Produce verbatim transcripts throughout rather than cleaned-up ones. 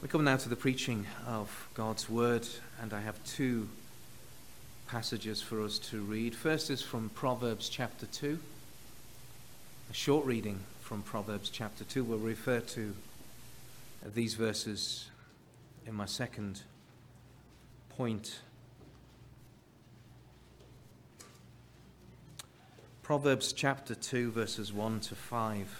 We come now to the preaching of God's Word, and I have two passages for us to read. First is from Proverbs chapter two, a short reading from Proverbs chapter two. We'll refer to these verses in my second point. Proverbs chapter two, verses one to five.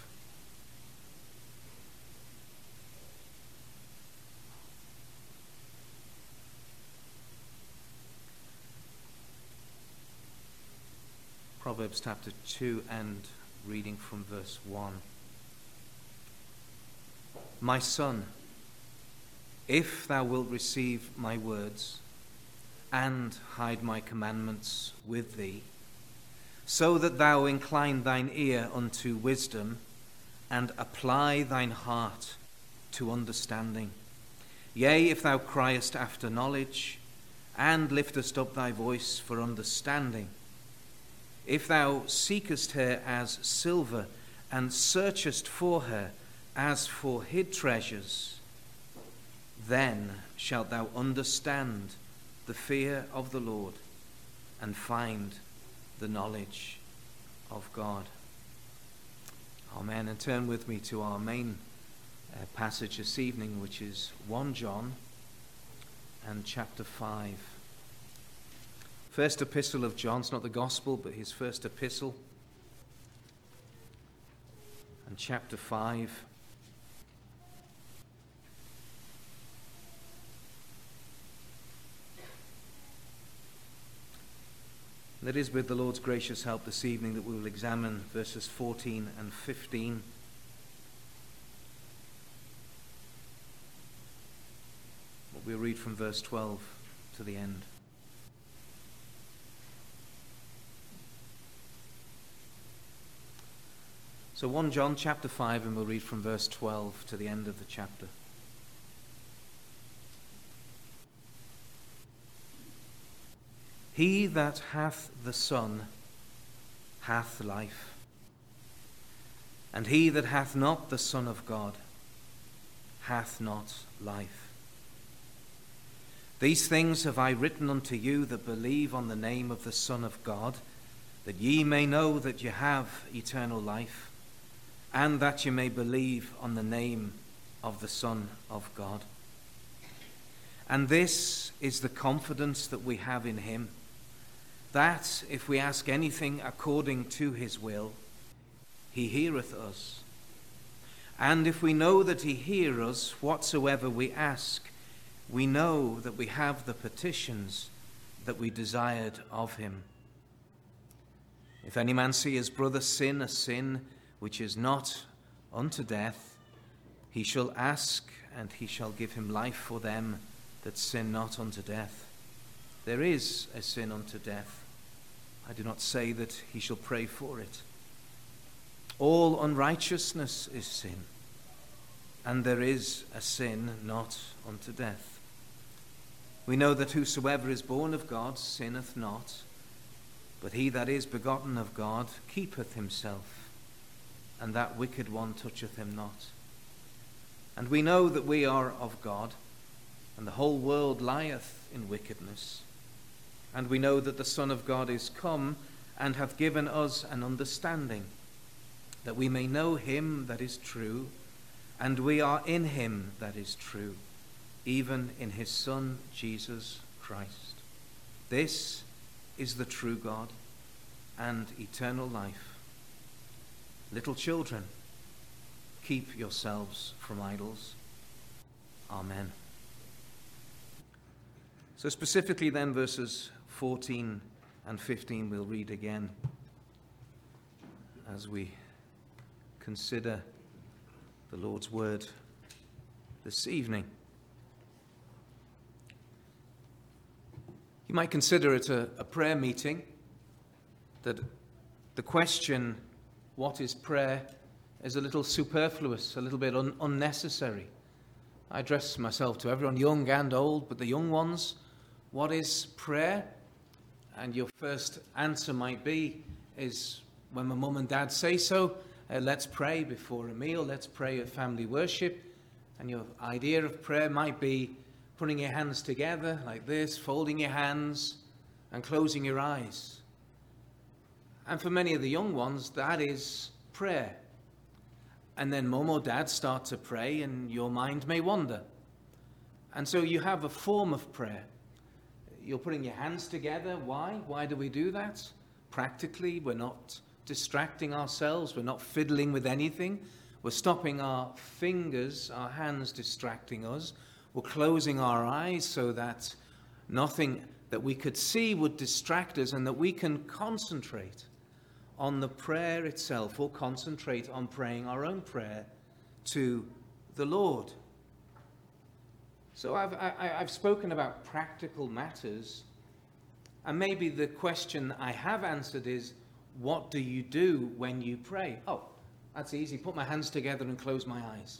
Proverbs chapter two and reading from verse one. My son, if thou wilt receive my words and hide my commandments with thee, so that thou incline thine ear unto wisdom and apply thine heart to understanding. Yea, if thou criest after knowledge and liftest up thy voice for understanding, if thou seekest her as silver and searchest for her as for hid treasures, then shalt thou understand the fear of the Lord and find the knowledge of God. Amen. And turn with me to our main uh, passage this evening, which is First John and chapter five. First epistle of John. It's not the gospel, but his first epistle. And chapter five. And it is with the Lord's gracious help this evening that we will examine verses fourteen and fifteen. We'll read from verse twelve to the end. So First John chapter five, and we'll read from verse twelve to the end of the chapter. He that hath the Son hath life, and he that hath not the Son of God hath not life. These things have I written unto you that believe on the name of the Son of God, that ye may know that ye have eternal life, and that you may believe on the name of the Son of God. And this is the confidence that we have in him, that if we ask anything according to his will, he heareth us. And if we know that he hear us whatsoever we ask, we know that we have the petitions that we desired of him. If any man see his brother sin a sin which is not unto death, he shall ask, and he shall give him life for them that sin not unto death. There is a sin unto death. I do not say that he shall pray for it. All unrighteousness is sin, and there is a sin not unto death. We know that whosoever is born of God sinneth not, but he that is begotten of God keepeth himself, and that wicked one toucheth him not. And we know that we are of God, and the whole world lieth in wickedness. And we know that the Son of God is come, and hath given us an understanding, that we may know him that is true, and we are in him that is true, even in his Son Jesus Christ. This is the true God and eternal life. Little children, keep yourselves from idols. Amen. So specifically then, verses fourteen and fifteen we'll read again as we consider the Lord's word this evening. You might consider it a, a prayer meeting, that the question, what is prayer, is a little superfluous, a little bit un- unnecessary. I address myself to everyone, young and old, but the young ones, what is prayer? And your first answer might be, is when my mum and dad say so, uh, let's pray before a meal, let's pray at family worship. And your idea of prayer might be putting your hands together like this, folding your hands and closing your eyes. And for many of the young ones, that is prayer. And then mum or dad start to pray and your mind may wander. And so you have a form of prayer. You're putting your hands together. Why? Why do we do that? Practically, we're not distracting ourselves. We're not fiddling with anything. We're stopping our fingers, our hands distracting us. We're closing our eyes so that nothing that we could see would distract us and that we can concentrate on the prayer itself, or concentrate on praying our own prayer to the Lord. So I've, I, I've spoken about practical matters, and maybe the question I have answered is, what do you do when you pray? Oh, that's easy. Put my hands together and close my eyes.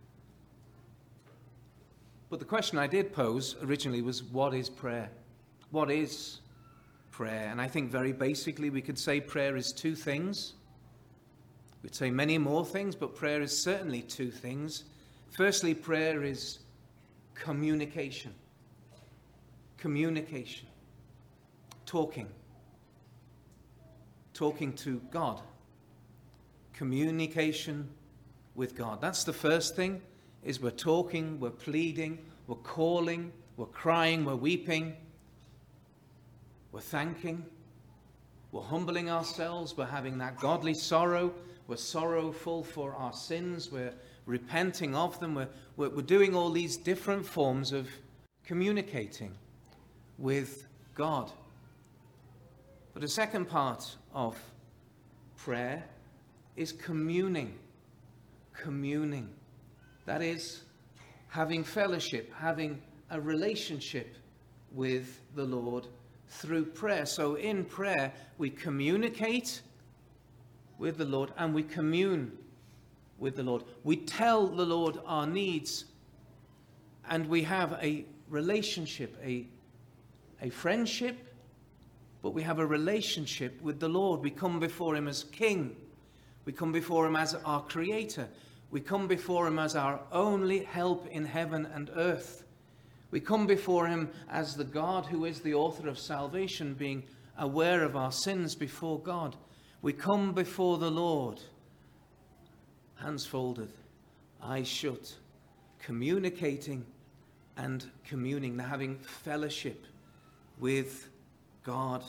But the question I did pose originally was, what is prayer? What is prayer? And I think very basically we could say prayer is two things. We'd say many more things, but prayer is certainly two things. Firstly, prayer is communication. Communication. Talking. Talking to God. Communication with God. That's the first thing, is we're talking, we're pleading, we're calling, we're crying, we're weeping, we're thanking, we're humbling ourselves, we're having that godly sorrow, we're sorrowful for our sins, we're repenting of them, we're, we're, we're doing all these different forms of communicating with God. But the second part of prayer is communing. Communing. That is, having fellowship, having a relationship with the Lord through prayer. So in prayer, we communicate with the Lord and we commune with the Lord. We tell the Lord our needs, and we have a relationship, a, a friendship, but we have a relationship with the Lord. We come before him as King. We come before him as our Creator. We come before him as our only help in heaven and earth. We come before him as the God who is the author of salvation, being aware of our sins before God. We come before the Lord, hands folded, eyes shut, communicating and communing, having fellowship with God.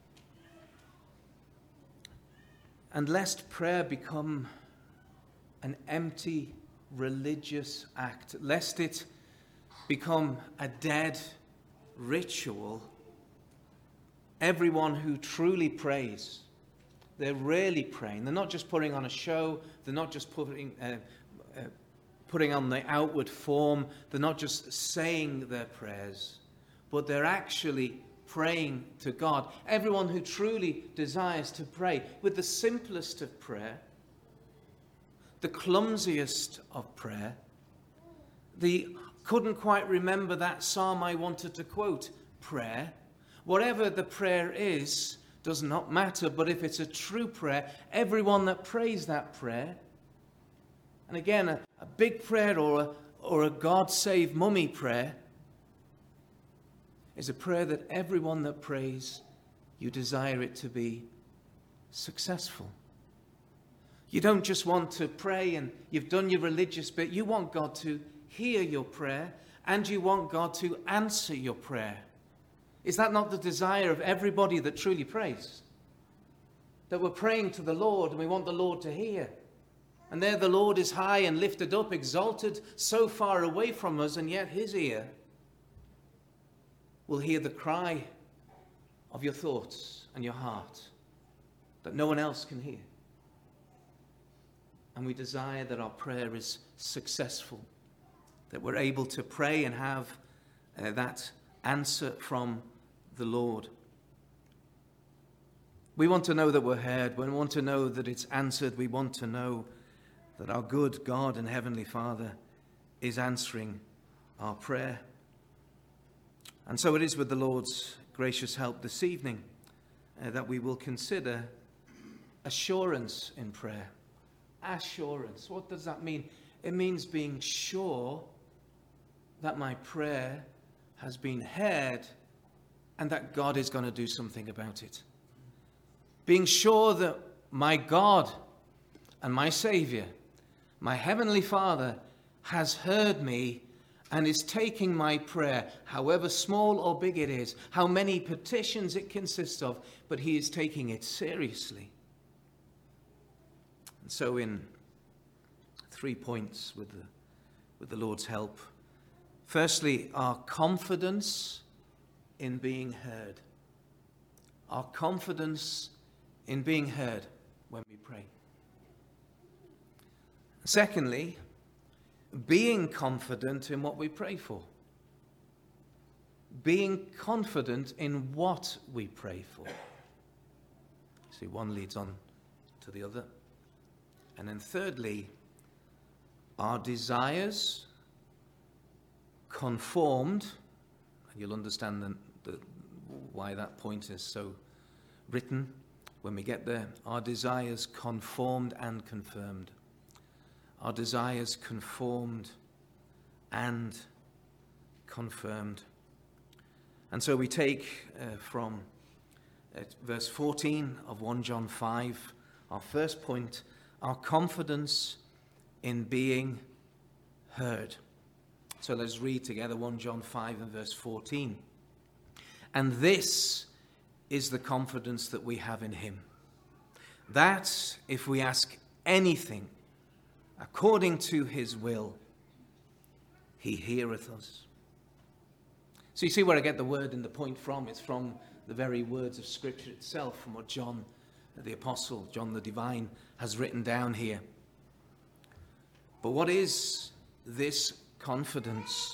And lest prayer become an empty religious act, lest it become a dead ritual, everyone who truly prays, they're really praying. They're not just putting on a show. They're not just putting uh, uh, putting on the outward form. They're not just saying their prayers, but they're actually praying to God. Everyone who truly desires to pray with the simplest of prayer, the clumsiest of prayer, the couldn't quite remember that psalm I wanted to quote prayer. Whatever the prayer is does not matter, but if it's a true prayer, everyone that prays that prayer, and again, a, a big prayer or a, or a God save mummy prayer, is a prayer that everyone that prays, you desire it to be successful. You don't just want to pray and you've done your religious bit. You want God to hear your prayer and you want God to answer your prayer. Is that not the desire of everybody that truly prays? That we're praying to the Lord and we want the Lord to hear. And there the Lord is high and lifted up, exalted, so far away from us, and yet his ear will hear the cry of your thoughts and your heart that no one else can hear. And we desire that our prayer is successful, that we're able to pray and have uh, that answer from the Lord. We want to know that we're heard. We want to know that it's answered. We want to know that our good God and Heavenly Father is answering our prayer. And so it is with the Lord's gracious help this evening uh, that we will consider assurance in prayer. Assurance. What does that mean? It means being sure that my prayer has been heard and that God is going to do something about it. Being sure that my God and my Savior, my Heavenly Father, has heard me and is taking my prayer, however small or big it is, how many petitions it consists of, but he is taking it seriously. And so in three points with the, with the Lord's help. Firstly, our confidence in being heard. Our confidence in being heard when we pray. Secondly, being confident in what we pray for. Being confident in what we pray for. See, one leads on to the other. And then thirdly, our desires conformed, and you'll understand the, the, why that point is so written when we get there. Our desires conformed and confirmed. Our desires conformed and confirmed. And so we take uh, from uh, verse fourteen of First John five, our first point, our confidence in being heard. So let's read together First John five and verse fourteen. And this is the confidence that we have in him, that if we ask anything according to his will, he heareth us. So you see where I get the word and the point from? It's from the very words of Scripture itself, from what John the Apostle, John the Divine, has written down here. But what is this confidence?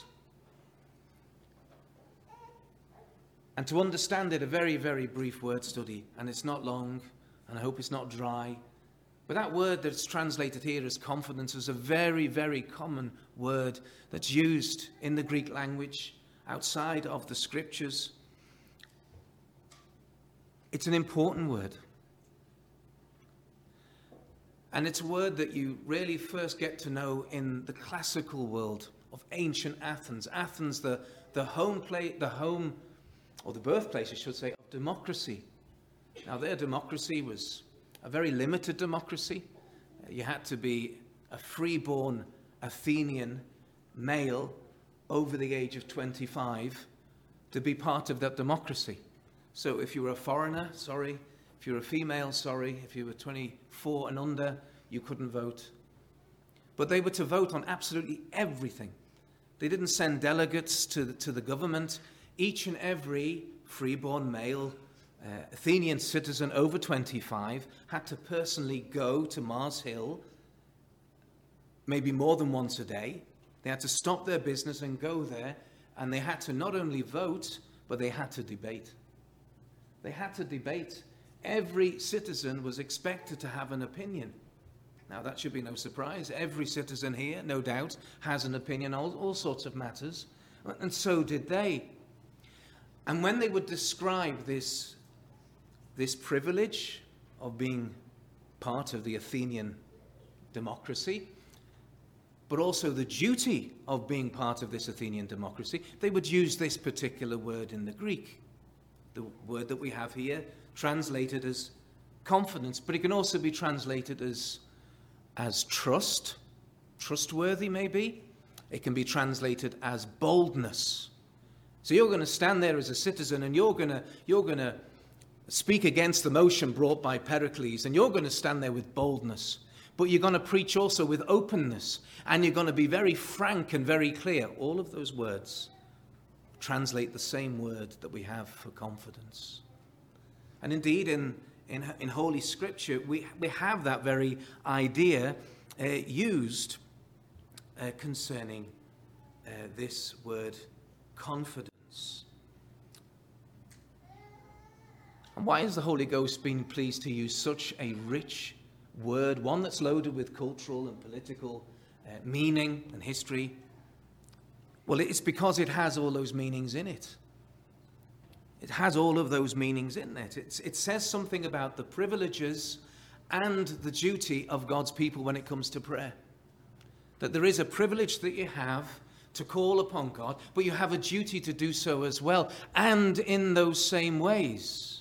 And to understand it, a very, very brief word study, and it's not long, and I hope it's not dry. But that word that's translated here as confidence is a very, very common word that's used in the Greek language outside of the Scriptures. It's an important word. And it's a word that you really first get to know in the classical world of ancient Athens. Athens, the, the home place, the home, or the birthplace, I should say, of democracy. Now, their democracy was a very limited democracy. You had to be a freeborn Athenian male over the age of twenty-five to be part of that democracy. So if you were a foreigner, sorry, if you were a female, sorry, if you were twenty-four and under, you couldn't vote. But they were to vote on absolutely everything. They didn't send delegates to the, to the government. Each and every freeborn male uh, Athenian citizen over twenty-five had to personally go to Mars Hill, maybe more than once a day. They had to stop their business and go there, and they had to not only vote, but they had to debate. They had to debate. Every citizen was expected to have an opinion. Now, that should be no surprise. Every citizen here, no doubt, has an opinion on all, all sorts of matters, and so did they. And when they would describe this, this privilege of being part of the Athenian democracy, but also the duty of being part of this Athenian democracy, they would use this particular word in the Greek, the word that we have here, translated as confidence, but it can also be translated as, as trust, trustworthy maybe. It can be translated as boldness. So you're going to stand there as a citizen and you're going to, you're going to speak against the motion brought by Pericles, and you're going to stand there with boldness. But you're going to preach also with openness, and you're going to be very frank and very clear. All of those words translate the same word that we have for confidence. And indeed, in, in, in Holy Scripture, we, we have that very idea uh, used uh, concerning uh, this word confidence. And why has the Holy Ghost been pleased to use such a rich word, one that's loaded with cultural and political uh, meaning and history? Well, it's because it has all those meanings in it. It has all of those meanings in it. It's, it says something about the privileges and the duty of God's people when it comes to prayer. That there is a privilege that you have to call upon God, but you have a duty to do so as well, and in those same ways.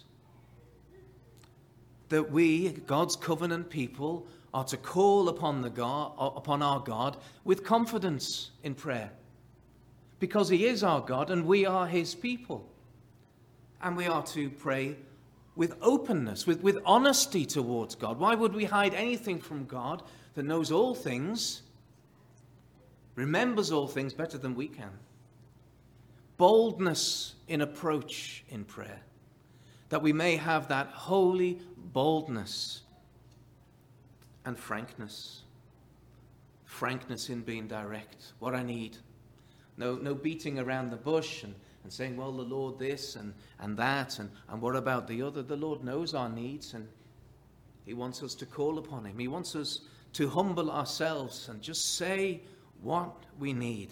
That we, God's covenant people, are to call upon the God, upon our God with confidence in prayer. Because he is our God and we are his people. And we are to pray with openness, with, with honesty towards God. Why would we hide anything from God that knows all things, remembers all things better than we can? Boldness in approach in prayer, that we may have that holy boldness and frankness. Frankness in being direct, what I need. No, no beating around the bush and, and saying, well, the Lord this and, and that, and, and what about the other? The Lord knows our needs, and he wants us to call upon him. He wants us to humble ourselves and just say what we need.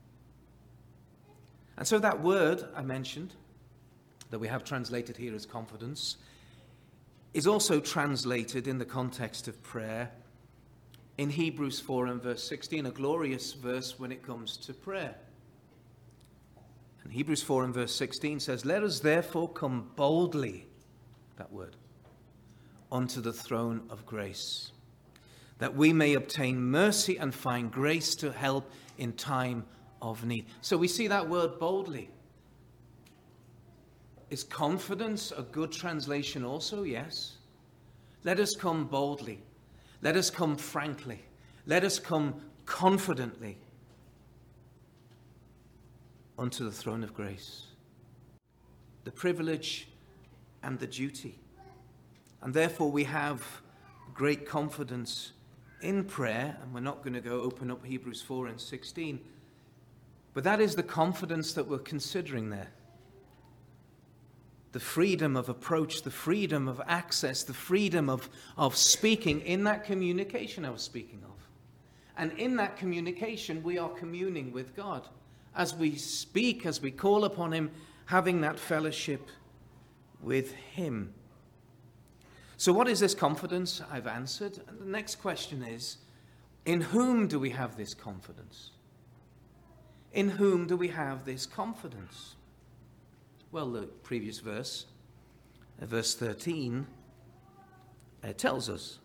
And so that word I mentioned, that we have translated here as confidence, is also translated in the context of prayer in Hebrews four and verse sixteen, a glorious verse when it comes to prayer. And Hebrews four and verse sixteen says, let us therefore come boldly, that word, unto the throne of grace, that we may obtain mercy and find grace to help in time of need. So we see that word boldly. Is confidence a good translation also? Yes. Let us come boldly. Let us come frankly. Let us come confidently unto the throne of grace. The privilege and the duty. And therefore we have great confidence in prayer. And we're not going to go open up Hebrews four and sixteen. But that is the confidence that we're considering there. The freedom of approach, the freedom of access, the freedom of, of speaking in that communication I was speaking of. And in that communication, we are communing with God. As we speak, as we call upon him, having that fellowship with him. So what is this confidence? I've answered. And the next question is, in whom do we have this confidence? In whom do we have this confidence? Well, the previous verse, verse thirteen, uh, tells us,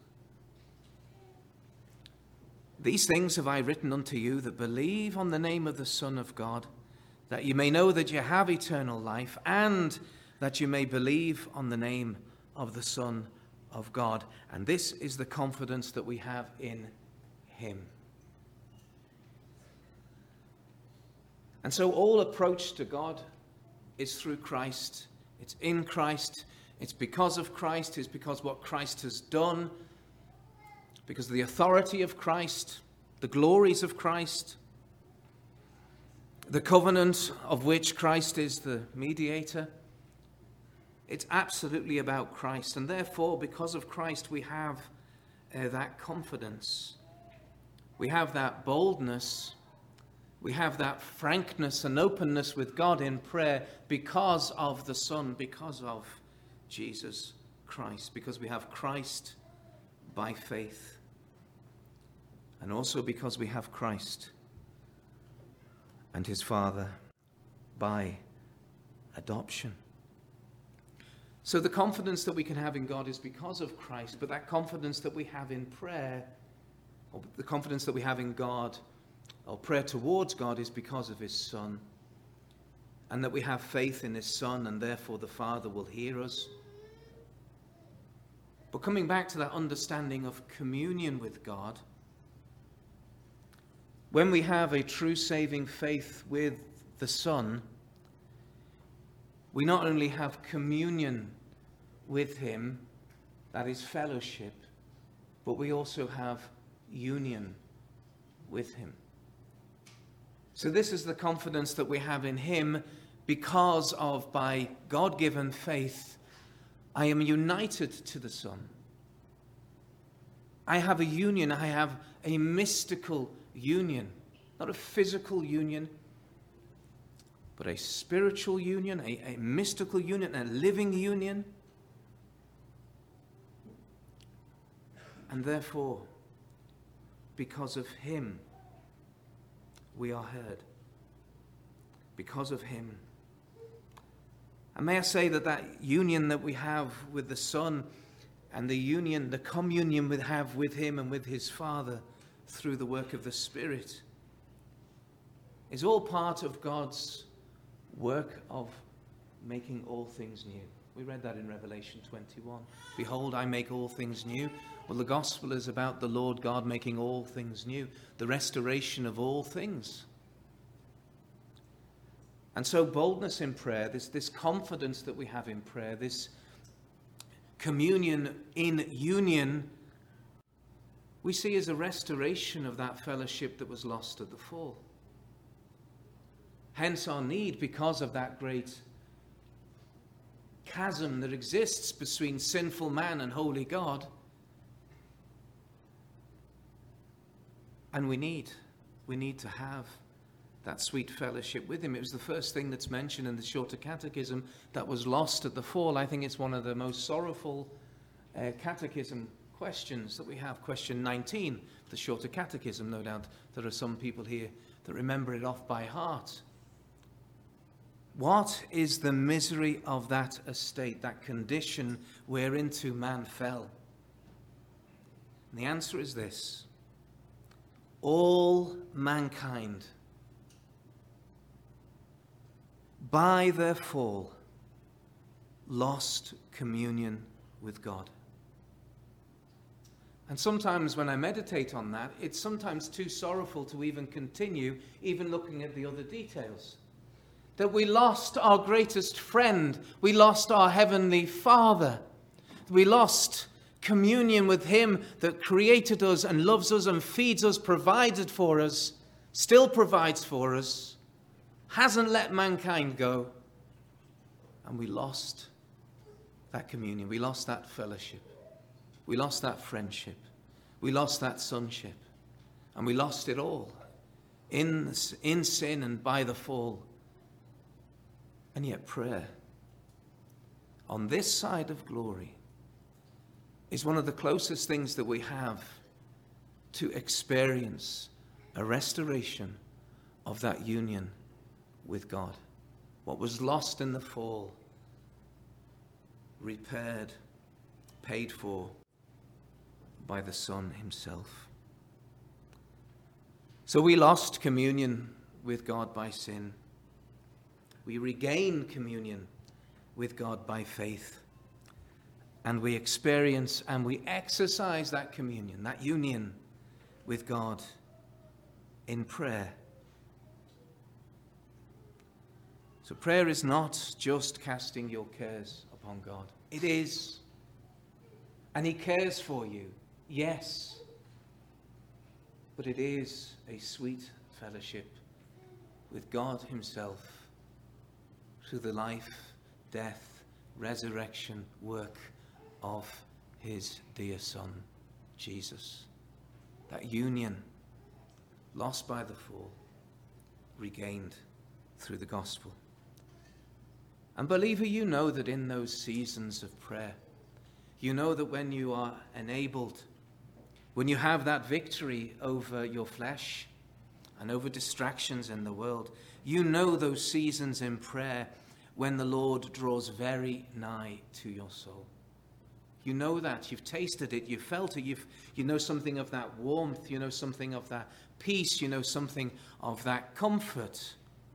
these things have I written unto you that believe on the name of the Son of God, that you may know that you have eternal life, and that you may believe on the name of the Son of God. And this is the confidence that we have in him. And so all approach to God is through Christ. It's in Christ. It's because of Christ. It's because what Christ has done. Because of the authority of Christ, the glories of Christ, the covenant of which Christ is the mediator. It's absolutely about Christ. And therefore, because of Christ, we have uh, that confidence. We have that boldness. We have that frankness and openness with God in prayer because of the Son, because of Jesus Christ, because we have Christ by faith, and also because we have Christ and his Father by adoption. So the confidence that we can have in God is because of Christ, but that confidence that we have in prayer, or the confidence that we have in God, our prayer towards God, is because of his Son, and that we have faith in his Son, and therefore the Father will hear us. But coming back to that understanding of communion with God, when we have a true saving faith with the Son, we not only have communion with him, that is fellowship, but we also have union with him. So this is the confidence that we have in him because of, by God-given faith, I am united to the Son. I have a union, I have a mystical union, not a physical union, but a spiritual union, a, a mystical union, a living union. And therefore, because of him, we are heard. Because of him. And may I say that that union that we have with the Son and the union, the communion we have with him and with his Father through the work of the Spirit is all part of God's work of making all things new. We read that in Revelation twenty-one. Behold, I make all things new. Well, the gospel is about the Lord God making all things new, the restoration of all things. And so boldness in prayer, this, this confidence that we have in prayer, this communion in union, we see as a restoration of that fellowship that was lost at the fall. Hence our need, because of that great chasm that exists between sinful man and holy God. And we need, we need to have that sweet fellowship with him. It was the first thing that's mentioned in the Shorter Catechism that was lost at the fall. I think it's one of the most sorrowful uh, catechism questions that we have. Question nineteen, the Shorter Catechism. No doubt there are some people here that remember it off by heart. What is the misery of that estate, that condition whereinto man fell? And the answer is this: all mankind, by their fall, lost communion with God. And sometimes when I meditate on that, it's sometimes too sorrowful to even continue, even looking at the other details. That we lost our greatest friend. We lost our heavenly Father. We lost communion with him that created us and loves us and feeds us, provided for us, still provides for us, hasn't let mankind go. And we lost that communion. We lost that fellowship. We lost that friendship. We lost that sonship. And we lost it all in, in sin and by the fall. And yet prayer, on this side of glory, is one of the closest things that we have to experience a restoration of that union with God. What was lost in the fall, repaired, paid for by the Son himself. So we lost communion with God by sin. We regain communion with God by faith. And we experience and we exercise that communion, that union with God in prayer. So prayer is not just casting your cares upon God. It is. And he cares for you, yes. But it is a sweet fellowship with God himself through the life, death, resurrection work of his dear Son, Jesus. That union, lost by the fall, regained through the gospel. And believer, you know that in those seasons of prayer, you know that when you are enabled, when you have that victory over your flesh and over distractions in the world, you know those seasons in prayer when the Lord draws very nigh to your soul. You know that. You've tasted it. You've felt it. You've, you know something of that warmth. You know something of that peace. You know something of that comfort.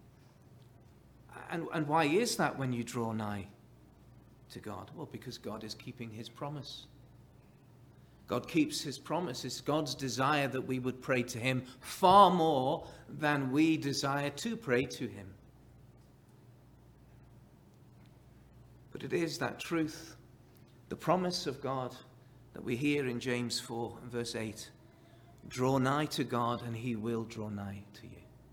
And, and why is that when you draw nigh to God? Well, because God is keeping his promise. God keeps his promise. It's God's desire that we would pray to him far more than we desire to pray to him. But it is that truth, the promise of God that we hear in James four and verse eight. Draw nigh to God and he will draw nigh to you.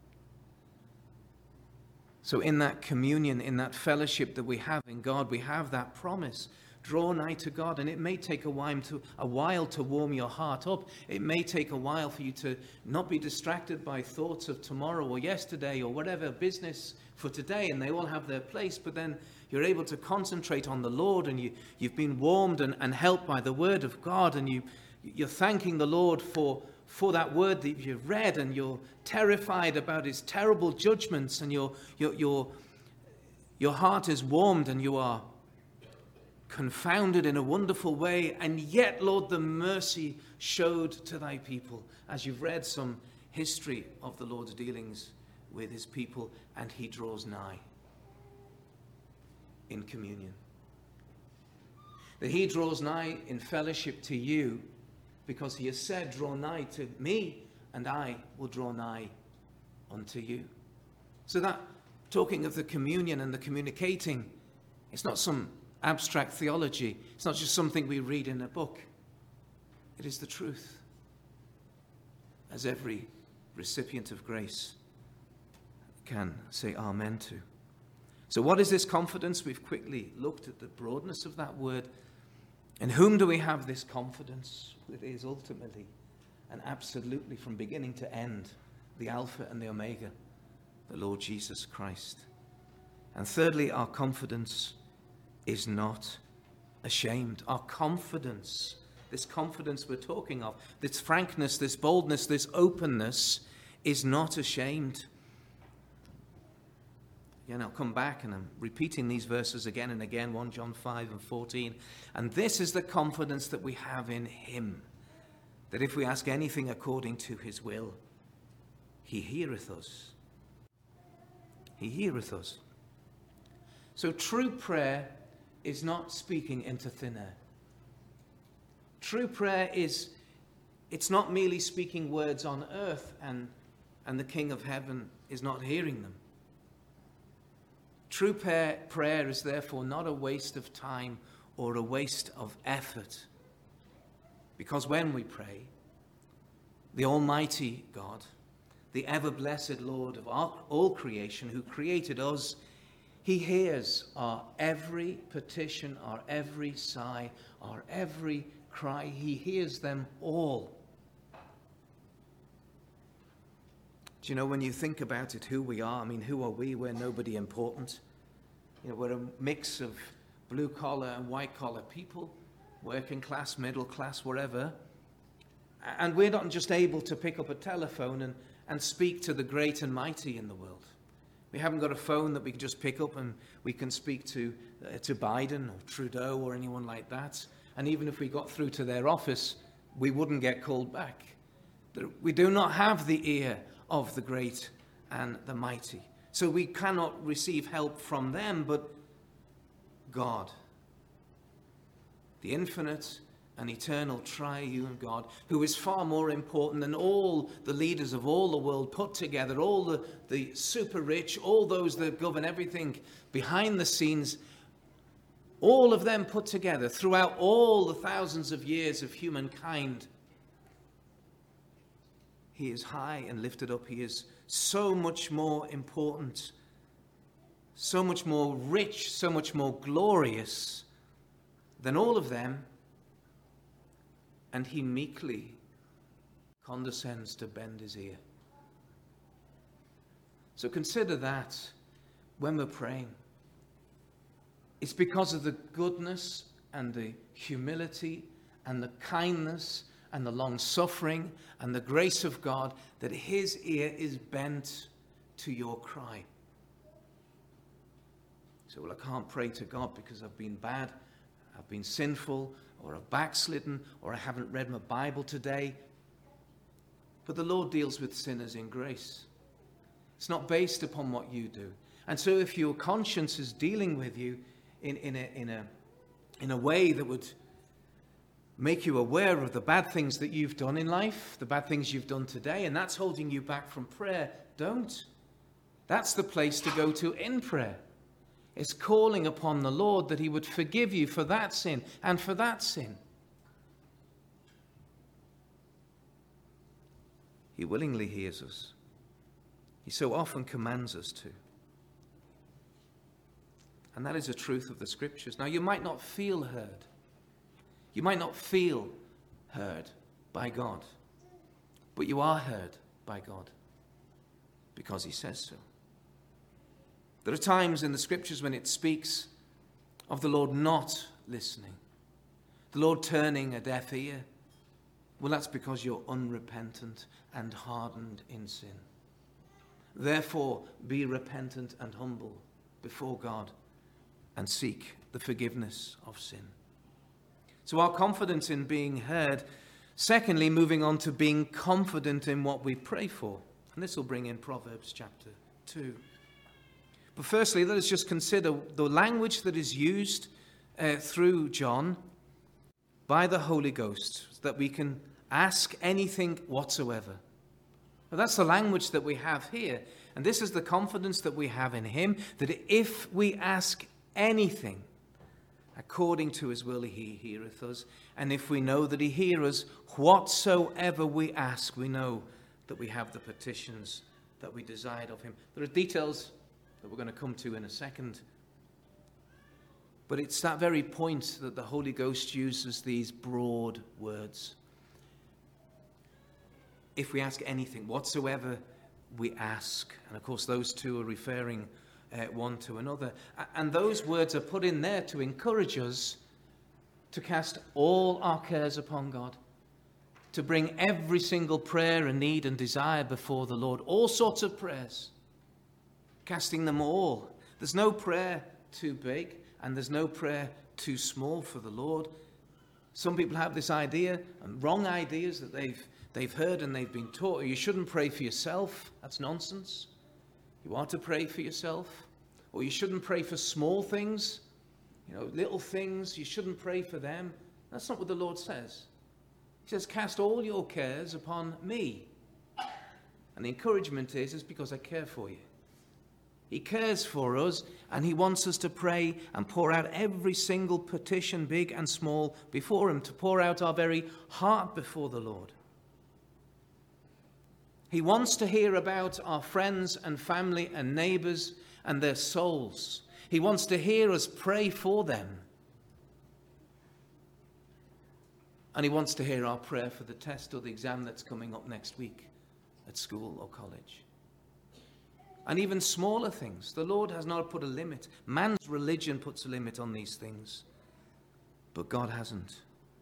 So in that communion, in that fellowship that we have in God, we have that promise. Draw nigh to God, and it may take a while to a while to warm your heart up. It may take a while for you to not be distracted by thoughts of tomorrow or yesterday or whatever business for today, and they all have their place, but then you're able to concentrate on the Lord, and you, you've been warmed and, and helped by the word of God, and you, you're thanking the Lord for, for that word that you've read, and you're terrified about his terrible judgments, and your, your, your, your heart is warmed and you are confounded in a wonderful way. And yet, Lord, the mercy showed to thy people as you've read some history of the Lord's dealings with his people, and he draws nigh in communion. That he draws nigh in fellowship to you, because he has said, draw nigh to me, and I will draw nigh unto you. So that, talking of the communion and the communicating, it's not some abstract theology. It's not just something we read in a book. It is the truth, as every recipient of grace can say amen to. So what is this confidence? We've quickly looked at the broadness of that word. In whom do we have this confidence? It is ultimately and absolutely, from beginning to end, the Alpha and the Omega, the Lord Jesus Christ. And thirdly, our confidence is not ashamed. Our confidence, this confidence we're talking of, this frankness, this boldness, this openness, is not ashamed. Again, I'll come back and I'm repeating these verses again and again, First John five and fourteen. And this is the confidence that we have in him, that if we ask anything according to his will, he heareth us. He heareth us. So true prayer is not speaking into thin air. True prayer is, it's not merely speaking words on earth and, and the King of Heaven is not hearing them. True prayer, prayer is therefore not a waste of time or a waste of effort. Because when we pray, the Almighty God, the ever-blessed Lord of all, all creation, who created us, he hears our every petition, our every sigh, our every cry. He hears them all. Do you know, when you think about it, who we are, I mean, who are we? We're nobody important. You know, we're a mix of blue-collar and white-collar people, working class, middle class, wherever. And we're not just able to pick up a telephone and, and speak to the great and mighty in the world. We haven't got a phone that we can just pick up and we can speak to, uh, to Biden or Trudeau or anyone like that. And even if we got through to their office, we wouldn't get called back. We do not have the ear of the great and the mighty. So we cannot receive help from them, but God, the infinite and eternal triune God, who is far more important than all the leaders of all the world put together, all the, the super rich, all those that govern everything behind the scenes, all of them put together throughout all the thousands of years of humankind. He is high and lifted up. He is so much more important, so much more rich, so much more glorious than all of them. And he meekly condescends to bend his ear. So consider that when we're praying. It's because of the goodness and the humility and the kindness and the long-suffering and the grace of God that his ear is bent to your cry. So, well, I can't pray to God because I've been bad, I've been sinful, or I've backslidden, or I haven't read my Bible today. But the Lord deals with sinners in grace. It's not based upon what you do. And so if your conscience is dealing with you in, in, a, in, a, in a way that would make you aware of the bad things that you've done in life, the bad things you've done today, and that's holding you back from prayer, don't. That's the place to go to in prayer. It's calling upon the Lord that he would forgive you for that sin and for that sin. He willingly hears us. He so often commands us to. And that is the truth of the Scriptures. Now, you might not feel heard. You might not feel heard by God. But you are heard by God because he says so. There are times in the Scriptures when it speaks of the Lord not listening, the Lord turning a deaf ear. Well, that's because you're unrepentant and hardened in sin. Therefore, be repentant and humble before God and seek the forgiveness of sin. So our confidence in being heard. Secondly, moving on to being confident in what we pray for. And this will bring in Proverbs chapter two. But firstly, let us just consider the language that is used uh, through John by the Holy Ghost, so that we can ask anything whatsoever. Well, that's the language that we have here. And this is the confidence that we have in him, that if we ask anything according to his will, he heareth us. And if we know that he heareth us, whatsoever we ask, we know that we have the petitions that we desired of him. There are details that we're going to come to in a second. But it's that very point that the Holy Ghost uses these broad words. If we ask anything, whatsoever we ask. And of course, those two are referring uh, one to another. And those words are put in there to encourage us to cast all our cares upon God, to bring every single prayer and need and desire before the Lord. All sorts of prayers, casting them all. There's no prayer too big, and there's no prayer too small for the Lord. Some people have this idea, and wrong ideas that they've they've heard and they've been taught. You shouldn't pray for yourself. That's nonsense. You are to pray for yourself. Or you shouldn't pray for small things, you know, little things. You shouldn't pray for them. That's not what the Lord says. He says, cast all your cares upon me. And the encouragement is, is because I care for you. He cares for us, and he wants us to pray and pour out every single petition, big and small, before him, to pour out our very heart before the Lord. He wants to hear about our friends and family and neighbors and their souls. He wants to hear us pray for them. And he wants to hear our prayer for the test or the exam that's coming up next week at school or college. And even smaller things. The Lord has not put a limit. Man's religion puts a limit on these things, but God hasn't.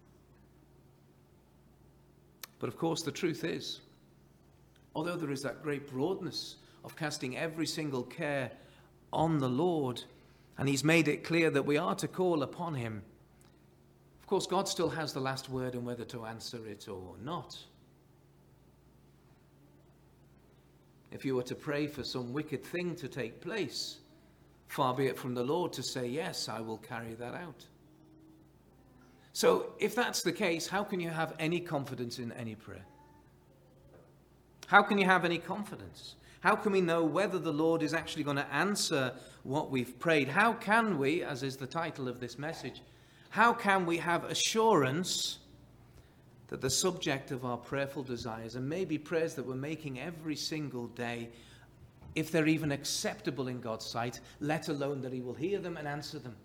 But of course, the truth is, although there is that great broadness of casting every single care on the Lord, and he's made it clear that we are to call upon him, of course, God still has the last word on whether to answer it or not. If you were to pray for some wicked thing to take place, far be it from the Lord to say, yes, I will carry that out. So if that's the case, how can you have any confidence in any prayer? How can you have any confidence? How can we know whether the Lord is actually going to answer what we've prayed? How can we, as is the title of this message, how can we have assurance that the subject of our prayerful desires, and maybe prayers that we're making every single day, if they're even acceptable in God's sight, let alone that he will hear them and answer them?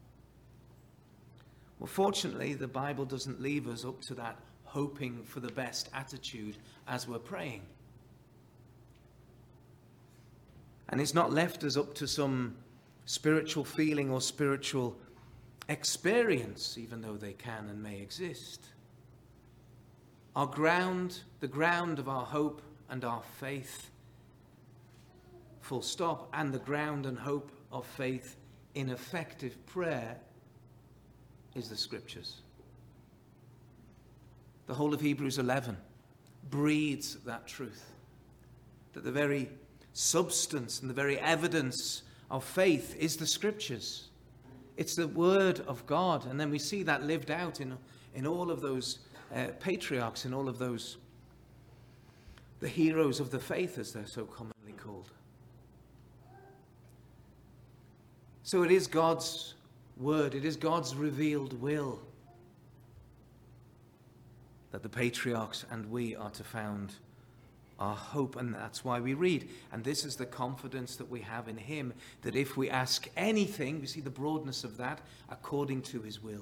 Well, fortunately, the Bible doesn't leave us up to that hoping for the best attitude as we're praying. And it's not left us up to some spiritual feeling or spiritual experience, even though they can and may exist. Our ground, the ground of our hope and our faith, full stop, and the ground and hope of faith in effective prayer is the Scriptures. The whole of Hebrews eleven breathes that truth, that the very substance and the very evidence of faith is the Scriptures. It's the Word of God. And then we see that lived out in, in all of those uh, patriarchs, in all of those, the heroes of the faith, as they're so commonly called. So it is God's Word, it is God's revealed will that the patriarchs and we are to found our hope, and that's why we read. And this is the confidence that we have in him, that if we ask anything, we see the broadness of that, according to his will,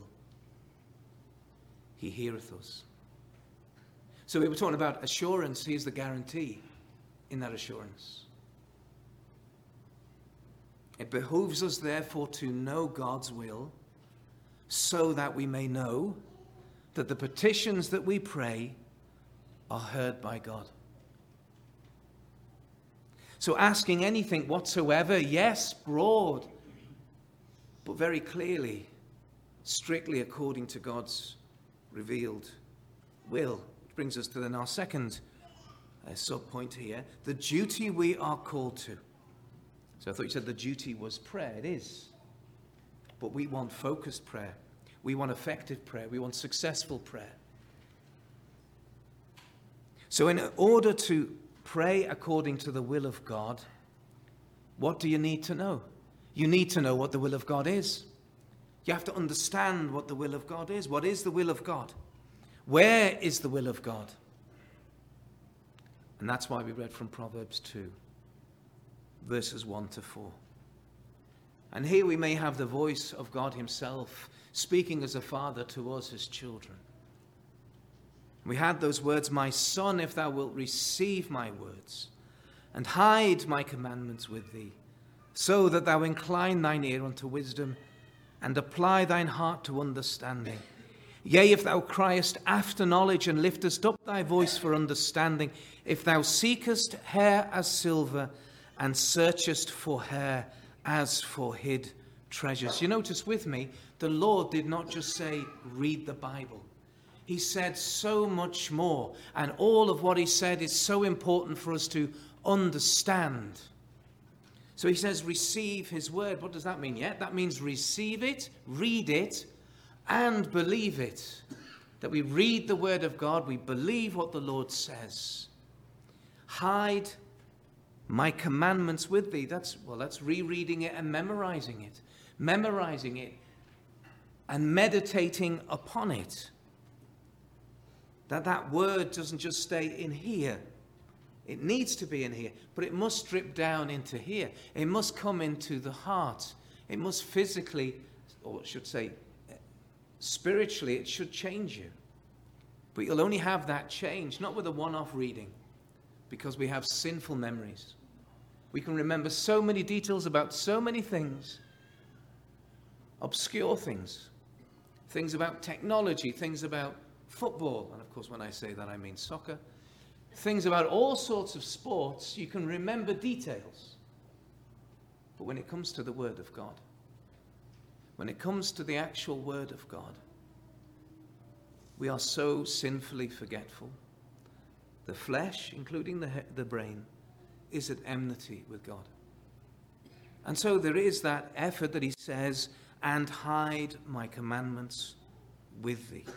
he heareth us. So we were talking about assurance. Here's the guarantee in that assurance. It behooves us, therefore, to know God's will, so that we may know that the petitions that we pray are heard by God. So asking anything whatsoever, yes, broad, but very clearly, strictly according to God's revealed will. Which brings us to then our second uh, sub-point here, the duty we are called to. So I thought you said the duty was prayer. It is. But we want focused prayer. We want effective prayer. We want successful prayer. So in order to pray according to the will of God, what do you need to know? You need to know what the will of God is. You have to understand what the will of God is. What is the will of God? Where is the will of God? And that's why we read from Proverbs two, verses one to four. And here we may have the voice of God himself speaking as a father to us as children. We had those words, my son, if thou wilt receive my words and hide my commandments with thee, so that thou incline thine ear unto wisdom and apply thine heart to understanding. Yea, if thou criest after knowledge and liftest up thy voice for understanding, if thou seekest hair as silver and searchest for hair as for hid treasures. You notice with me, the Lord did not just say, read the Bible. He said so much more. And all of what he said is so important for us to understand. So he says, receive his word. What does that mean yet? That means receive it, read it, and believe it. That we read the word of God, we believe what the Lord says. Hide my commandments with thee. That's, well, that's rereading it and memorizing it. Memorizing it and meditating upon it. That that word doesn't just stay in here. It needs to be in here, but it must strip down into here. It must come into the heart. It must physically, or I should say, spiritually, it should change you. But you'll only have that change, not with a one-off reading, because we have sinful memories. We can remember so many details about so many things, obscure things, things about technology, things about football, and of course when I say that I mean soccer, things about all sorts of sports, you can remember details. But when it comes to the Word of God, when it comes to the actual Word of God, we are so sinfully forgetful. The flesh, including the, the brain, is at enmity with God. And so there is that effort that he says, and hide my commandments with thee,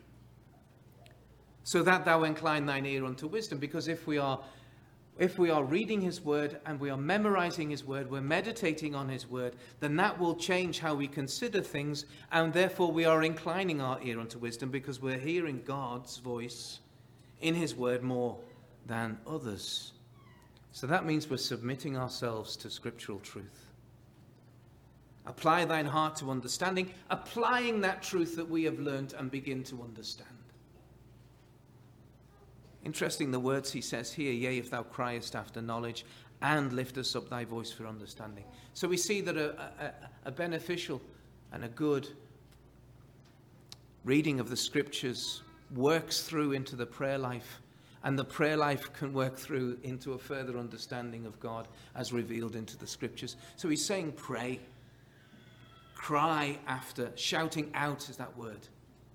so that thou incline thine ear unto wisdom. Because if we are if we are reading his word and we are memorizing his word, we're meditating on his word, then that will change how we consider things, and therefore we are inclining our ear unto wisdom because we're hearing God's voice in his word more than others. So that means we're submitting ourselves to scriptural truth. Apply thine heart to understanding, applying that truth that we have learnt and begin to understand. Interesting the words he says here, yea, if thou criest after knowledge and liftest up thy voice for understanding. So we see that a, a, a beneficial and a good reading of the scriptures works through into the prayer life, and the prayer life can work through into a further understanding of God as revealed into the scriptures. So he's saying pray, cry after, shouting out is that word.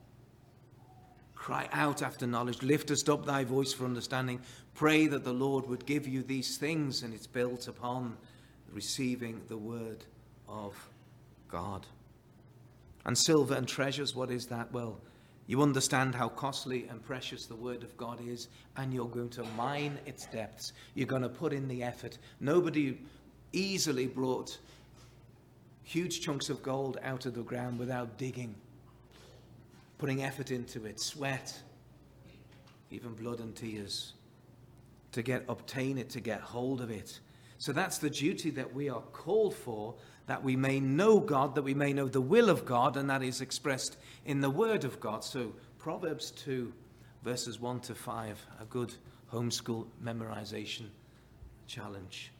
Cry out after knowledge, liftest up thy voice for understanding. Pray that the Lord would give you these things, and it's built upon receiving the word of God. And silver and treasures, what is that? Well, you understand how costly and precious the word of God is, and you're going to mine its depths. You're going to put in the effort. Nobody easily brought huge chunks of gold out of the ground without digging, putting effort into it, sweat, even blood and tears, to get obtain it, to get hold of it. So that's the duty that we are called for, that we may know God, that we may know the will of God, and that is expressed in the word of God. So Proverbs two, verses one to five, a good homeschool memorization challenge.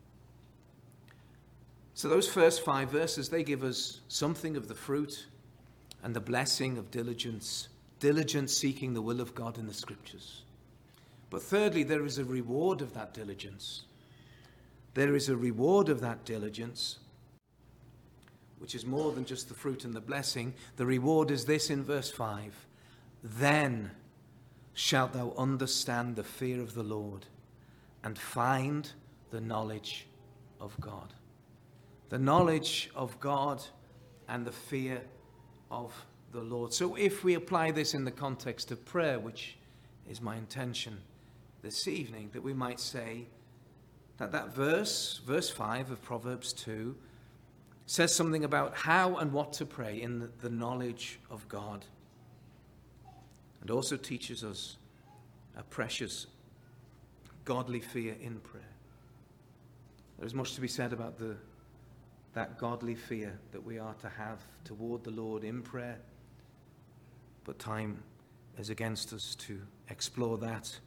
So those first five verses, they give us something of the fruit and the blessing of diligence, diligence seeking the will of God in the scriptures. But thirdly, there is a reward of that diligence. There is a reward of that diligence, which is more than just the fruit and the blessing. The reward is this in verse five. Then shalt thou understand the fear of the Lord and find the knowledge of God. The knowledge of God and the fear of the Lord. So if we apply this in the context of prayer, which is my intention this evening, that we might say that that verse, verse five of Proverbs two, says something about how and what to pray in the, the knowledge of God. And also teaches us a precious godly fear in prayer. There is much to be said about the that godly fear that we are to have toward the Lord in prayer. But time is against us to explore that.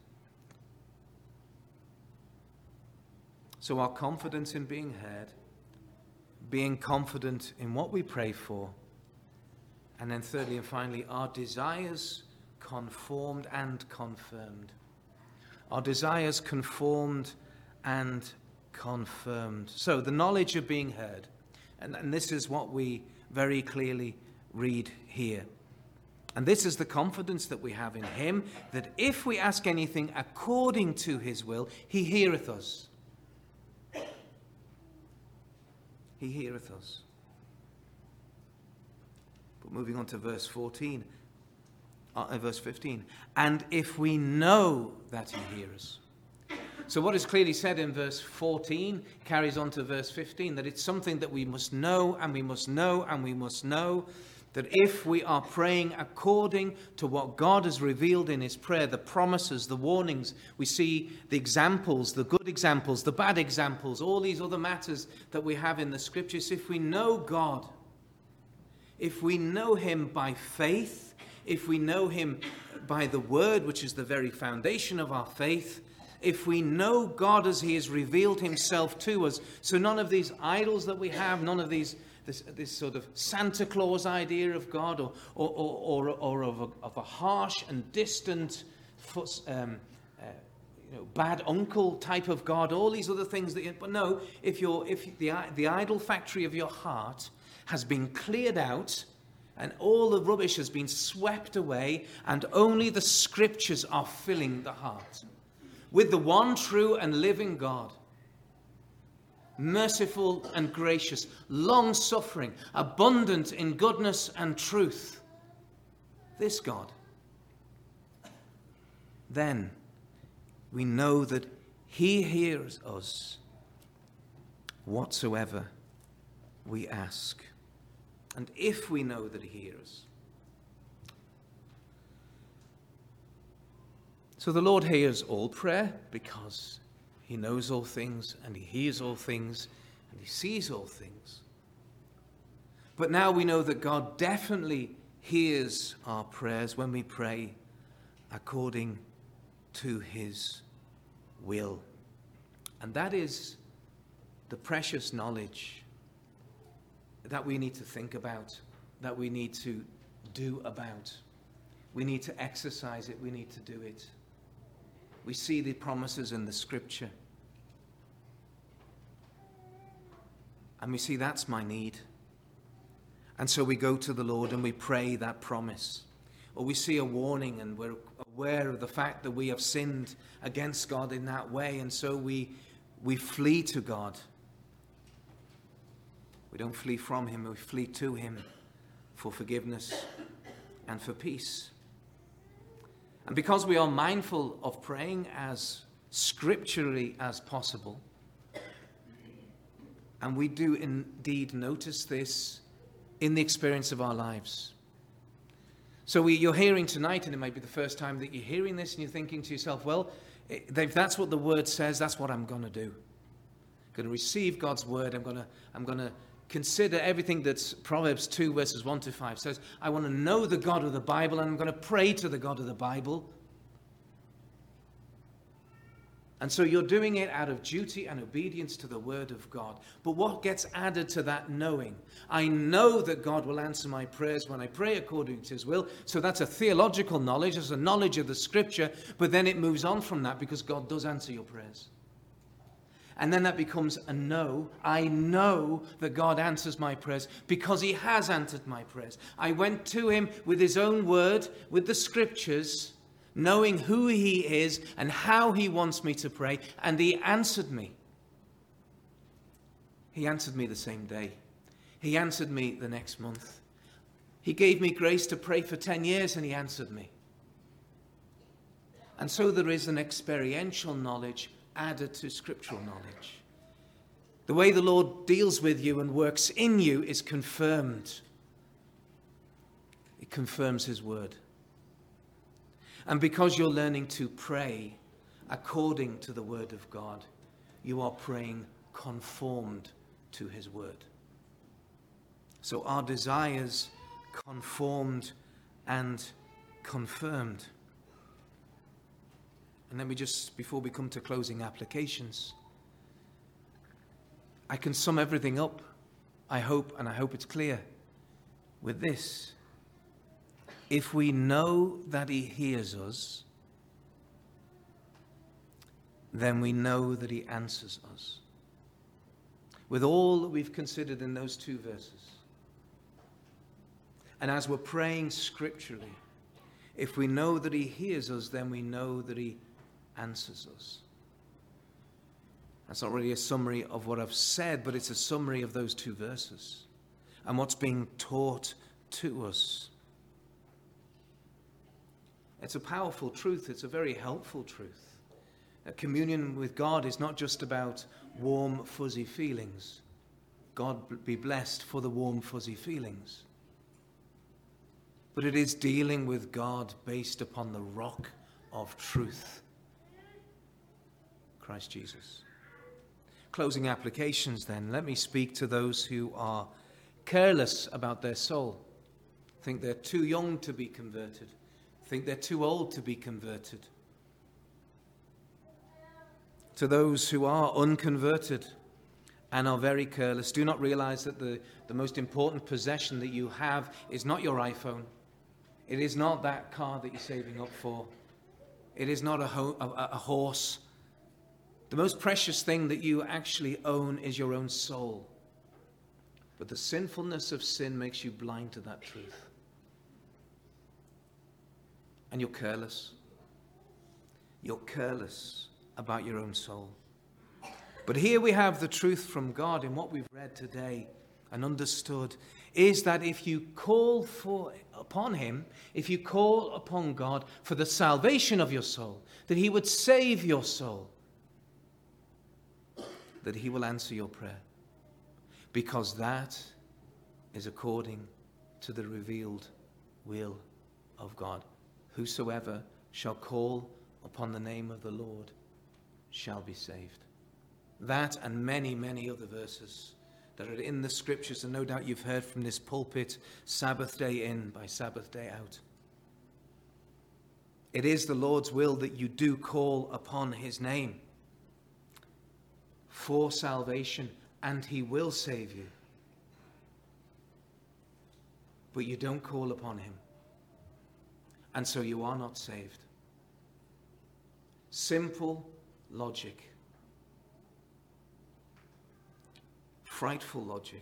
So our confidence in being heard, being confident in what we pray for, and then thirdly and finally, our desires conformed and confirmed. Our desires conformed and confirmed. So the knowledge of being heard, and, and this is what we very clearly read here. And this is the confidence that we have in him, that if we ask anything according to his will, he heareth us. He heareth us. But moving on to verse fourteen, uh, verse fifteen. And if we know that he hears us. So what is clearly said in verse fourteen carries on to verse fifteen, that it's something that we must know and we must know and we must know. That if we are praying according to what God has revealed in his prayer, the promises, the warnings, we see the examples, the good examples, the bad examples, all these other matters that we have in the scriptures. If we know God, if we know him by faith, if we know him by the word, which is the very foundation of our faith, if we know God as he has revealed himself to us, so none of these idols that we have, none of these This, this sort of Santa Claus idea of God, or or or, or of, a, of a harsh and distant, um, uh, you know, bad uncle type of God. All these other things that. You, but no, if you're if the the idol factory of your heart has been cleared out, and all the rubbish has been swept away, and only the scriptures are filling the heart with the one true and living God. Merciful and gracious, long-suffering, abundant in goodness and truth. This God. Then we know that he hears us whatsoever we ask. And if we know that he hears. So the Lord hears all prayer because he knows all things, and he hears all things, and he sees all things. But now we know that God definitely hears our prayers when we pray according to his will. And that is the precious knowledge that we need to think about, that we need to do about. We need to exercise it, we need to do it. We see the promises in the scripture. And we see that's my need. And so we go to the Lord and we pray that promise. Or we see a warning and we're aware of the fact that we have sinned against God in that way. And so we, we flee to God. We don't flee from him, we flee to him for forgiveness and for peace. And because we are mindful of praying as scripturally as possible, and we do indeed notice this in the experience of our lives. So we, you're hearing tonight, and it might be the first time that you're hearing this, and you're thinking to yourself, well, if that's what the word says, that's what I'm going to do. I'm going to receive God's word. I'm going to, I'm going to consider everything that Proverbs two verses one to five says. I want to know the God of the Bible, and I'm going to pray to the God of the Bible. And so you're doing it out of duty and obedience to the word of God. But what gets added to that knowing? I know that God will answer my prayers when I pray according to his will. So that's a theological knowledge. It's a knowledge of the scripture. But then it moves on from that because God does answer your prayers. And then that becomes a know. I know that God answers my prayers because he has answered my prayers. I went to him with his own word, with the scriptures, knowing who he is and how he wants me to pray, and he answered me. He answered me the same day. He answered me the next month. He gave me grace to pray for ten years, and he answered me. And so there is an experiential knowledge added to scriptural knowledge. The way the Lord deals with you and works in you is confirmed. It confirms his word. And because you're learning to pray according to the word of God, you are praying conformed to his word. So our desires conformed and confirmed. And let me just, before we come to closing applications, I can sum everything up, I hope, and I hope it's clear, with this. If we know that he hears us, then we know that he answers us. With all that we've considered in those two verses. And as we're praying scripturally, if we know that he hears us, then we know that he answers us. That's not really a summary of what I've said, but it's a summary of those two verses and what's being taught to us. It's a powerful truth. It's a very helpful truth. That communion with God is not just about warm, fuzzy feelings. God be blessed for the warm, fuzzy feelings. But it is dealing with God based upon the rock of truth, Christ Jesus. Closing applications then. Let me speak to those who are careless about their soul. Think they're too young to be converted. Think they're too old to be converted. To those who are unconverted and are very careless, do not realize that the, the most important possession that you have is not your iPhone. It is not that car that you're saving up for. It is not a, ho- a, a horse. The most precious thing that you actually own is your own soul. But the sinfulness of sin makes you blind to that truth. And you're careless. You're careless about your own soul. But here we have the truth from God in what we've read today and understood, is that if you call for upon him, if you call upon God for the salvation of your soul, that he would save your soul, that he will answer your prayer. Because that is according to the revealed will of God. Whosoever shall call upon the name of the Lord shall be saved. That and many, many other verses that are in the scriptures, and no doubt you've heard from this pulpit, Sabbath day in by Sabbath day out. It is the Lord's will that you do call upon his name for salvation, and he will save you. But you don't call upon him. And so you are not saved. Simple logic. Frightful logic.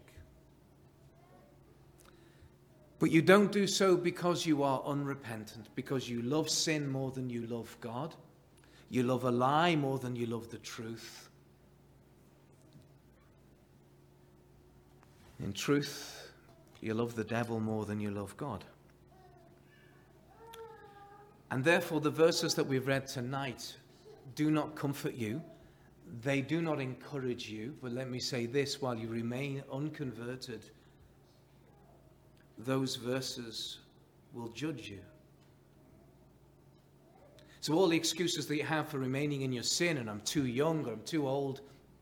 But you don't do so because you are unrepentant, because you love sin more than you love God. You love a lie more than you love the truth. In truth, you love the devil more than you love God. And therefore, the verses that we've read tonight do not comfort you. They do not encourage you. But let me say this, while you remain unconverted, those verses will judge you. So all the excuses that you have for remaining in your sin, and I'm too young, or I'm too old,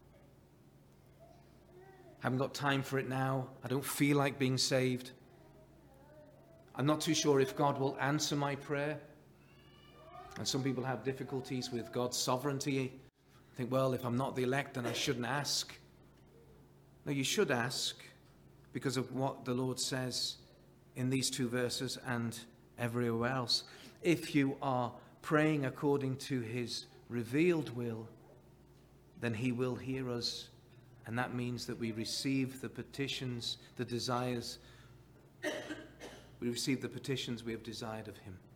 haven't got time for it now, I don't feel like being saved, I'm not too sure if God will answer my prayer. And some people have difficulties with God's sovereignty Think, well, if I'm not the elect, then I shouldn't ask. No, you should ask because of what the Lord says in these two verses and everywhere else. If you are praying according to his revealed will, then he will hear us. And that means that we receive the petitions, the desires, we receive the petitions we have desired of him.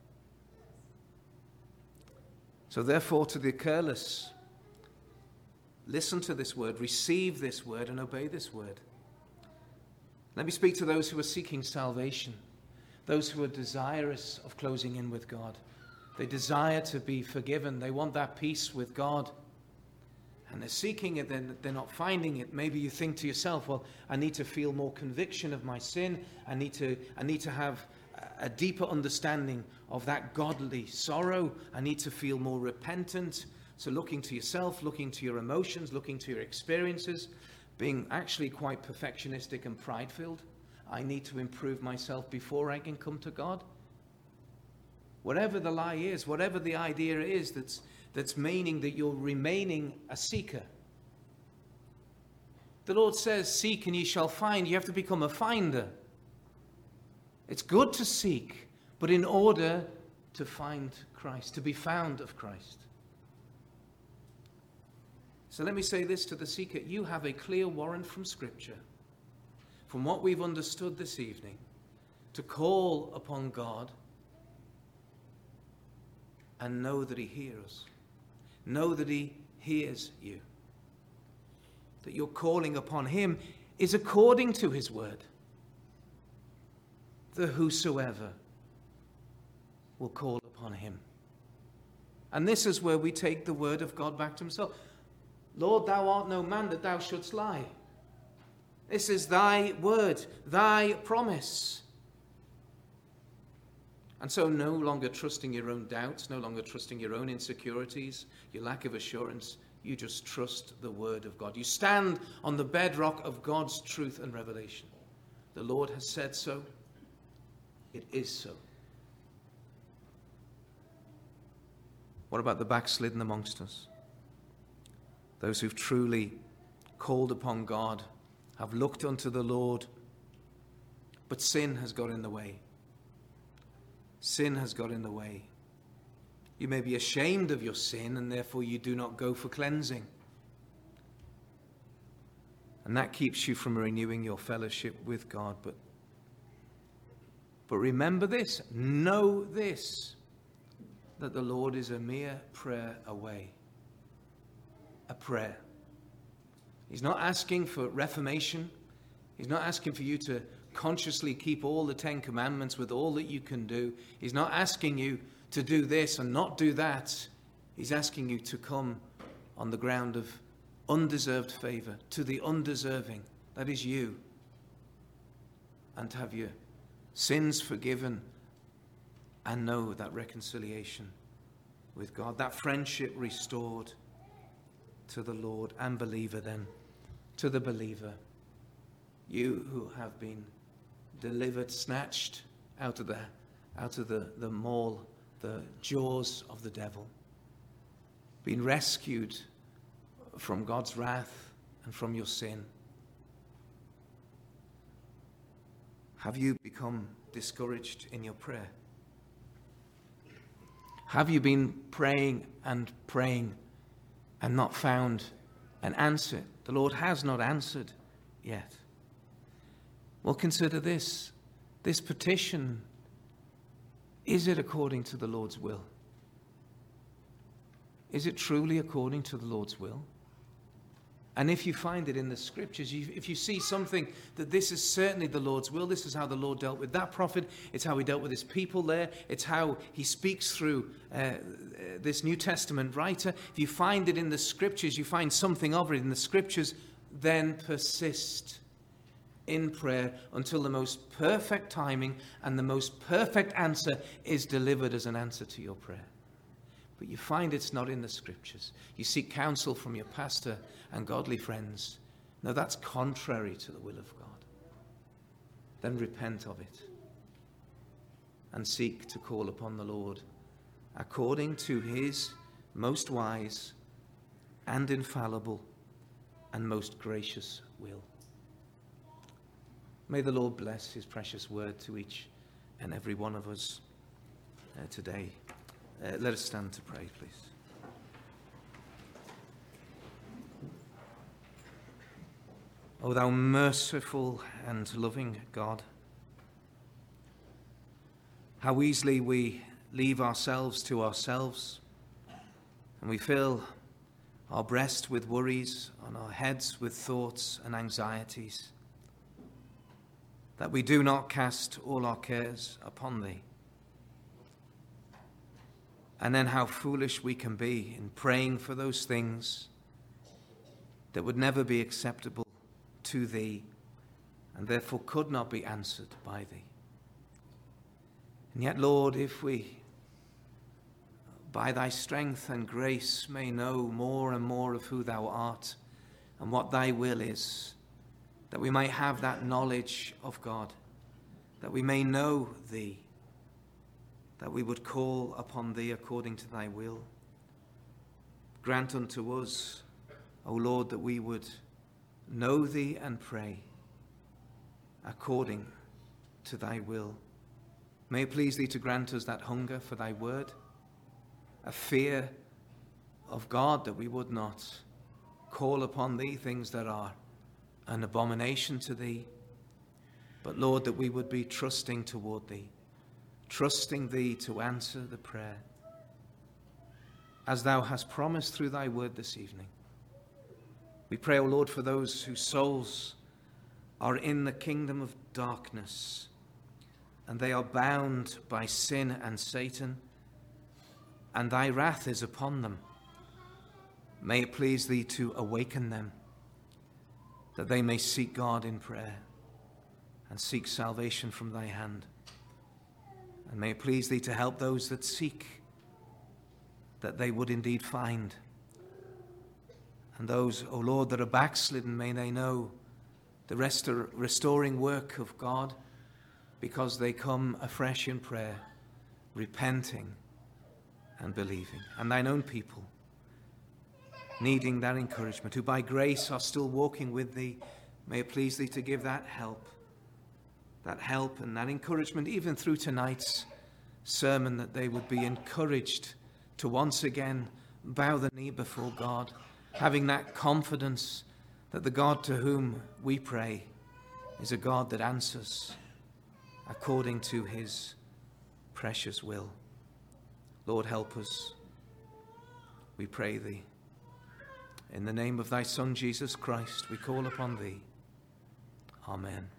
So therefore, to the careless, listen to this word, receive this word, and obey this word. Let me speak to those who are seeking salvation, those who are desirous of closing in with God. They desire to be forgiven. They want that peace with God. And they're seeking it, then they're not finding it. Maybe you think to yourself, well, I need to feel more conviction of my sin. I need to, I need to have a deeper understanding of that godly sorrow. I need to feel more repentant. So looking to yourself, looking to your emotions, looking to your experiences, being actually quite perfectionistic and pride-filled. I need to improve myself before I can come to God. Whatever the lie is, whatever the idea is that's, that's meaning that you're remaining a seeker. The Lord says, seek and ye shall find. You have to become a finder. It's good to seek, but in order to find Christ, to be found of Christ. So let me say this to the seeker. You have a clear warrant from Scripture, from what we've understood this evening, to call upon God and know that he hears. Know that he hears you. That your calling upon him is according to his word. The whosoever will call upon him. And this is where we take the word of God back to himself. Lord, thou art no man that thou shouldst lie. This is thy word, thy promise. And so no longer trusting your own doubts, no longer trusting your own insecurities, your lack of assurance, you just trust the word of God. You stand on the bedrock of God's truth and revelation. The Lord has said so. It is so. What about the backslidden amongst us? Those who've truly called upon God, have looked unto the Lord, but sin has got in the way. Sin has got in the way. You may be ashamed of your sin, and therefore you do not go for cleansing. And that keeps you from renewing your fellowship with God. But, but remember this, know this, that the Lord is a mere prayer away. A prayer. He's not asking for reformation. He's not asking for you to consciously keep all the Ten Commandments with all that you can do. He's not asking you to do this and not do that. He's asking you to come on the ground of undeserved favor, to the undeserving, that is you, and to have your sins forgiven and know that reconciliation with God, that friendship restored to the Lord and believer then, to the believer, you who have been delivered, snatched out of the out of the, the maw, the jaws of the devil, been rescued from God's wrath and from your sin. Have you become discouraged in your prayer? Have you been praying and praying and not found an answer? The Lord has not answered yet. Well, consider this. This petition, is it according to the Lord's will? Is it truly according to the Lord's will? And if you find it in the scriptures, you, if you see something that this is certainly the Lord's will, this is how the Lord dealt with that prophet, it's how he dealt with his people there, it's how he speaks through uh, this New Testament writer. If you find it in the scriptures, you find something of it in the scriptures, then persist in prayer until the most perfect timing and the most perfect answer is delivered as an answer to your prayer. But you find it's not in the scriptures. You seek counsel from your pastor and godly friends. Now that's contrary to the will of God. Then repent of it and seek to call upon the Lord according to his most wise and infallible and most gracious will. May the Lord bless his precious word to each and every one of us uh, today. Uh, let us stand to pray, please. O thou merciful and loving God, how easily we leave ourselves to ourselves, and we fill our breast with worries, on our heads with thoughts and anxieties, that we do not cast all our cares upon thee. And then how foolish we can be in praying for those things that would never be acceptable to thee, and therefore could not be answered by thee. And yet, Lord, if we, by thy strength and grace, may know more and more of who thou art and what thy will is, that we might have that knowledge of God, that we may know thee, that we would call upon thee according to thy will. Grant unto us, O Lord, that we would know thee and pray according to thy will. May it please thee to grant us that hunger for thy word, a fear of God, that we would not call upon thee things that are an abomination to thee, but Lord, that we would be trusting toward thee, trusting thee to answer the prayer, as thou hast promised through thy word this evening. We pray, O Lord, for those whose souls are in the kingdom of darkness, and they are bound by sin and Satan, and thy wrath is upon them. May it please thee to awaken them, that they may seek God in prayer and seek salvation from thy hand. And may it please thee to help those that seek, that they would indeed find. And those, O Lord, that are backslidden, may they know the restor- restoring work of God, because they come afresh in prayer, repenting and believing. And thine own people, needing that encouragement, who by grace are still walking with thee, may it please thee to give that help, that help and that encouragement, even through tonight's sermon, that they would be encouraged to once again bow the knee before God, having that confidence that the God to whom we pray is a God that answers according to his precious will. Lord, help us, we pray thee. In the name of thy Son, Jesus Christ, we call upon thee. Amen.